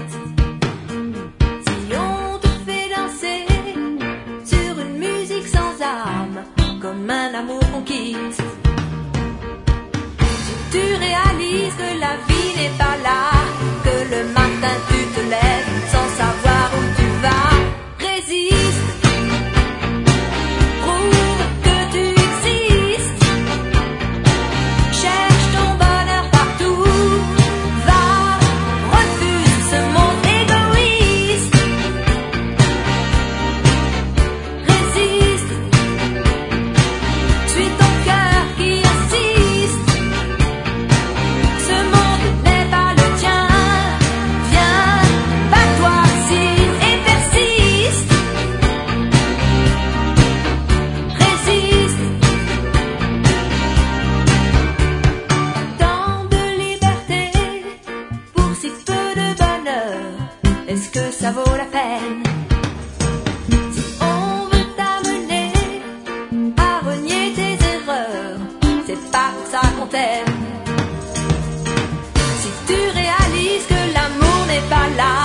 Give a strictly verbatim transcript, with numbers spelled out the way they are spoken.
quitte. Si on te fait danser sur une musique sans âme, comme un amour qu'on quitte. Si tu réalises que la vie n'est pas là, que le matin tu te lèves sans savoir où tu vas, résiste. Prouve que tu existes. Cherche ton bonheur partout. Va, refuse ce monde égoïste. Résiste. Suis ton cœur qui insiste. Ce monde n'est pas le tien. Viens, bats-toi, signe et persiste. Résiste. Tant de liberté pour si peu de bonheur, est-ce que ça vaut la peine? Si on veut t'amener à renier tes erreurs, c'est pas pour ça qu'on t'aime. Si tu réalises que l'amour n'est pas là,